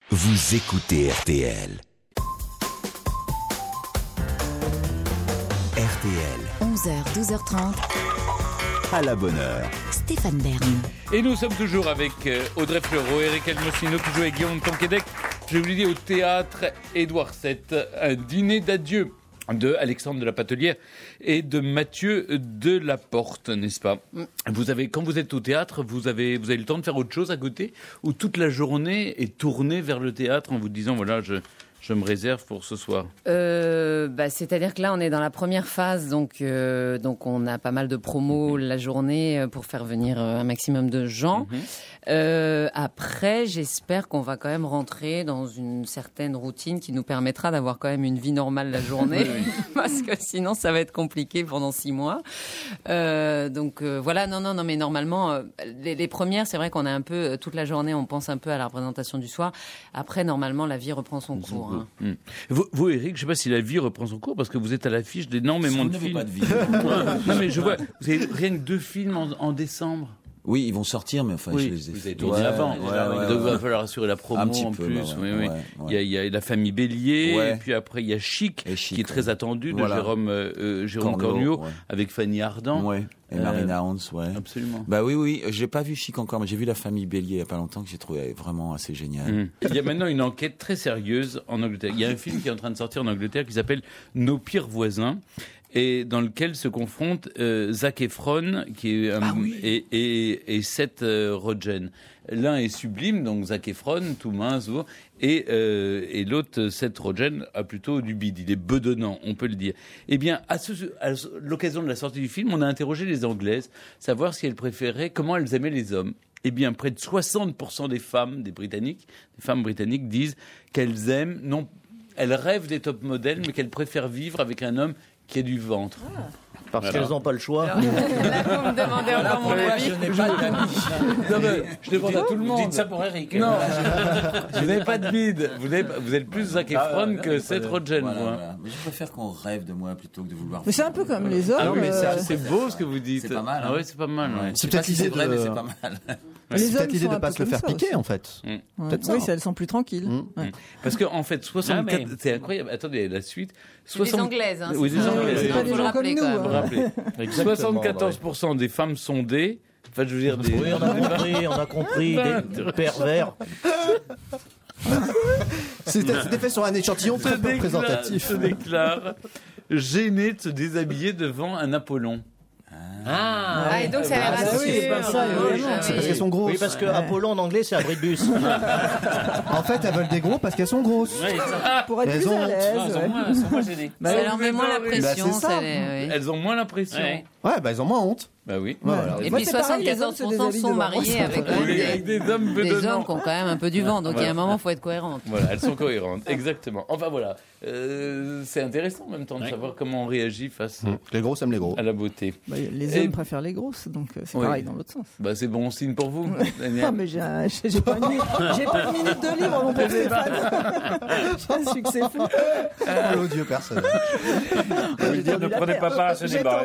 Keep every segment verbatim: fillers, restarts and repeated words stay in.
Vous écoutez R T L. R T L. onze heures, douze heures trente. À la bonne heure. Stéphane Bern. Et nous sommes toujours avec Audrey Fleurot, Eric Almocino qui joue avec Guillaume Tonquédec. Je vous l'ai dit, au théâtre Édouard sept, un dîner d'adieu de Alexandre de la Patelière et de Mathieu de la Porte, n'est-ce pas ? Vous avez, quand vous êtes au théâtre, vous avez, vous avez le temps de faire autre chose à côté, ou toute la journée est tournée vers le théâtre en vous disant, voilà, je... Je me réserve pour ce soir. Euh, bah, c'est-à-dire que là, on est dans la première phase, donc, euh, donc on a pas mal de promos mmh. la journée pour faire venir un maximum de gens. Mmh. Euh, après, j'espère qu'on va quand même rentrer dans une certaine routine qui nous permettra d'avoir quand même une vie normale la journée, parce que sinon, ça va être compliqué pendant six mois. Euh, donc euh, voilà, non, non, non, mais normalement, euh, les, les premières, c'est vrai qu'on a un peu toute la journée, on pense un peu à la représentation du soir. Après, normalement, la vie reprend son cours. Hein. Mmh. Vous, vous, Eric, je ne sais pas si la vie reprend son cours parce que vous êtes à l'affiche d'énormément de films. Vous n'avez pas de vie. Non, mais je vois, vous avez rien que deux films en, en décembre. Oui, ils vont sortir, mais enfin, oui, je les ai vous avez tourné ouais, avant. Ouais, ouais, ouais, donc, il va falloir assurer la promo en peu, plus. Bah ouais, oui, oui. Ouais, ouais. Il, y a, il y a la famille Bélier, ouais. Et puis après, il y a Chic, et Chic qui est très ouais. attendu, de voilà. Jérôme, euh, Jérôme Cornio, ouais. avec Fanny Ardant. Ouais. Et euh, Marina Hans, ouais. Absolument. Bah oui, oui, j'ai pas vu Chic encore, mais j'ai vu la famille Bélier il y a pas longtemps que j'ai trouvé vraiment assez génial. Mmh. Il y a maintenant une enquête très sérieuse en Angleterre. Il y a un film qui est en train de sortir en Angleterre qui s'appelle Nos pires voisins, et dans lequel se confrontent euh, Zac Efron qui est, euh, ah oui. et, et, et Seth euh, Rogen. L'un est sublime, donc Zac Efron, tout mince, et, euh, et l'autre, Seth Rogen, a plutôt du bide. Il est bedonnant, on peut le dire. Eh bien, à, ce, à l'occasion de la sortie du film, on a interrogé les Anglaises, savoir si elles préféraient, comment elles aimaient les hommes. Eh bien, près de soixante pour cent des femmes, des Britanniques, des femmes britanniques disent qu'elles aiment, non, elles rêvent des top modèles, mais qu'elles préfèrent vivre avec un homme qui a du ventre. Ah. Parce voilà. qu'elles n'ont pas le choix. Alors, là, vous me demandez encore mon avis. Je n'ai pas d'amis. Non, mais je demande à tout le monde. Vous dites ça pour Eric. Non, vous n'avez pas de bide. Vous, avez, vous êtes plus Zac Efron ah, que Seth Rogen. Voilà, voilà. Mais je préfère qu'on rêve de moi plutôt que de vouloir. Mais c'est un peu comme les hommes. Ah oui, mais euh... c'est beau ce que vous dites. C'est pas mal. Hein. Ah oui, c'est pas mal. Ouais. C'est peut-être l'idée de... vrai, mais c'est pas mal. C'est peut-être l'idée de ne pas se le faire piquer, en fait. Oui, elles sont plus tranquilles. Parce qu'en fait, soixante-quatre, c'est incroyable. Attendez, la suite. Les Anglaises. Oui, les Anglaises. C'est pas des gens comme nous. soixante-quatorze pour cent des femmes sondées, enfin je veux dire des... Oui, on a compris, on a compris, des pervers. C'était, c'était fait sur un échantillon très peu représentatif. Se déclare gêné de se déshabiller devant un Apollon. Ah, ah, et donc ça a l'air ah, oui, c'est pas ça, oui, c'est parce qu'elles sont grosses. Oui, parce que Apollon en anglais c'est abribus. En fait, elles veulent des gros parce qu'elles sont grosses. Oui, ça. Pour être elles plus ont... à l'aise. Non, elles, ont moins, elles sont moins gênées. Bah, ça leur met moins la pression. Bah, ça, oui. Elles ont moins la pression. Ouais, ouais bah elles ont moins honte. Bah oui. Ouais. Et puis soixante-quatorze pour cent sont mariés avec, oui, avec des hommes bedonnants. Des hommes qui ont quand même un peu du vent, donc il y a un moment, il faut être cohérente. Voilà, elles sont cohérentes, exactement. Enfin voilà, euh, c'est intéressant en même temps de ouais. savoir comment on réagit face mmh. les grosses aiment les gros. À la beauté. Bah, les hommes Et... préfèrent les grosses, donc c'est oui. pareil dans l'autre sens. Bah c'est bon signe pour vous. Ah mais j'ai, un, j'ai, j'ai, pas une, j'ai pas une minute de libre mon pauvre Stéphane. J'ai un succès fou. Oh l'odieux personnage. Je veux dire, ne prenez pas part à ce débat.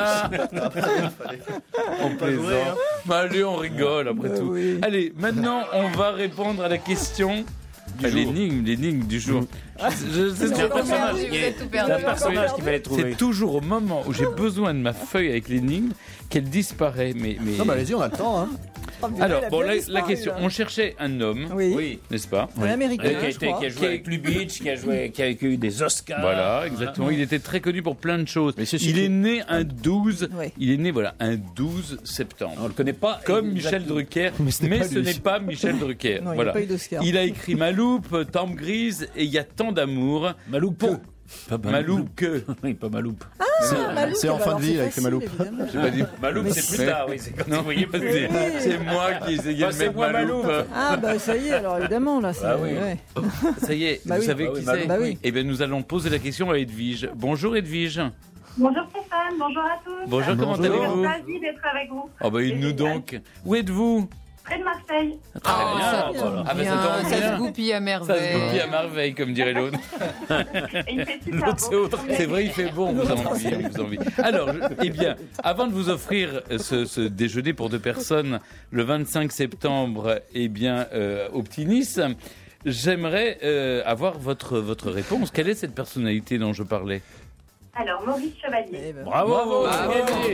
On plaisante. Hein. Bah, allez, on rigole après bah, tout. Oui. Allez, maintenant, on va répondre à la question. Du jour. L'énigme, l'énigme du jour. Ah, je, c'est c'est un personnage, c'est un personnage qui va être trouvé. C'est toujours au moment où j'ai besoin de ma feuille avec l'énigme qu'elle disparaît. Mais, mais... Non, bah allez-y, on a le temps. Hein. Alors, bon, la, la question, on cherchait un homme, oui. Oui. n'est-ce pas? Un oui. Américain, qui a, été, qui a joué avec Lubitsch, qui a joué, qui a eu des Oscars. Voilà, exactement. Ah, il était très connu pour plein de choses. Mais il est né un douze. Oui. Il est né, voilà, un douze septembre. On le connaît pas. Comme Michel Drucker, mais, mais ce n'est pas Michel Drucker. Non, voilà. Il, a pas eu d'Oscar. Il a écrit Maloupe, Tempe grise et il y a tant d'amour. Maloupe. Pour... Pas Maloupe que. Oui, pas Maloupe. Ah, c'est, Maloupe, c'est en fin de vie avec les Maloupe. J'ai pas dit Maloupe, c'est plus tard, oui. C'est quand non, vous voyez, parce que c'est, c'est moi qui ai essayé de mettre moi Maloupe. Ah, bah ça y est, alors évidemment, là. C'est... Ah oui. Ouais. Ça y est, bah vous oui. savez bah qui oui, c'est bah oui. Eh bien, nous allons poser la question à Edwige. Bonjour Edwige. Bonjour Stéphane, bonjour à tous. Bonjour, comment bonjour. allez-vous? Ravi d'être avec vous. Oh bah, nous donc. Où êtes-vous? Près de Marseille. Très oh, bien. Ça, voilà. ah, bah, ça, tombe ça bien. Se goupille à merveille. Ça se goupille à merveille, comme dirait l'autre. Et il fait super c'est, autre. c'est vrai, il fait beau, on vous envie. On vous envie. Alors, je, eh bien, avant de vous offrir ce, ce déjeuner pour deux personnes le vingt-cinq septembre, eh bien, euh, au Petit Nice, j'aimerais euh, avoir votre, votre réponse. Quelle est cette personnalité dont je parlais? Alors, Maurice Chevalier. Eh ben, Bravo, Bravo, c'est bravo. gagné.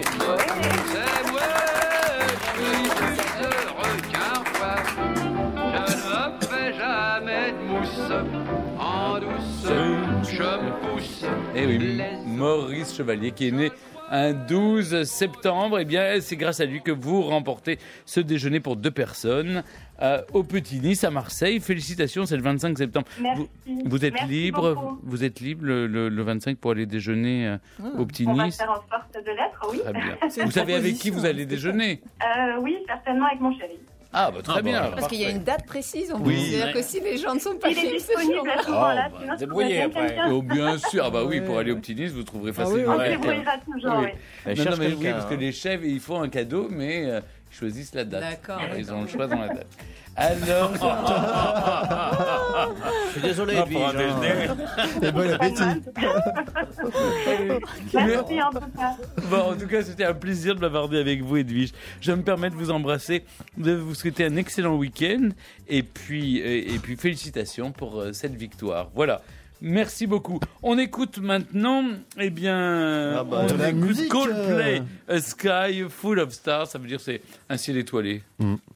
Eh oui, Maurice Chevalier qui est né un douze septembre. Eh bien, c'est grâce à lui que vous remportez ce déjeuner pour deux personnes euh, au Petit Nice à Marseille. Félicitations, c'est le vingt-cinq septembre. Merci. Vous, vous êtes Merci libre, beaucoup. vous êtes libre le, le- le vingt-cinq pour aller déjeuner euh, au Petit On va Nice. faire en sorte de l'être, oui. Très bien. C'est une Vous savez avec qui proposition. vous allez déjeuner? Euh, oui, certainement avec mon chéri. Ah, bah, très Ah, bien. bon, alors. Parce qu'il y a une date précise, on Oui. peut dire que si les gens ne sont pas Il est libres ce disponible à ce moment-là, Oh, sinon bah, je débrouillez trouverai après. quelqu'un. Oh, bien sûr. Ah bah oui, Ouais. pour aller au Petit Nice, vous trouverez Ah oui, facilement. On ouais. se quelqu'un. débrouillera toujours, Oui. oui. Elle Non, non, cherche mais oui, quelqu'un, parce que hein. les chefs, ils font un cadeau, mais euh, ils choisissent la date. D'accord, Voilà, Ils d'accord. ont le choix dans la date. Alors, Je suis désolé, Ah, Edwige, pour un hein. déjeuner. Et bon appétit. Merci en tout cas. bon, en tout cas, c'était un plaisir de bavarder avec vous, Edwige. Je me permets de vous embrasser, de vous souhaiter un excellent week-end, et puis, et, et puis félicitations pour euh, cette victoire. Voilà. Merci beaucoup. On écoute maintenant, eh bien, Ah bah, on de la écoute musique, Coldplay, euh. A Sky Full of Stars, ça veut dire c'est un ciel étoilé.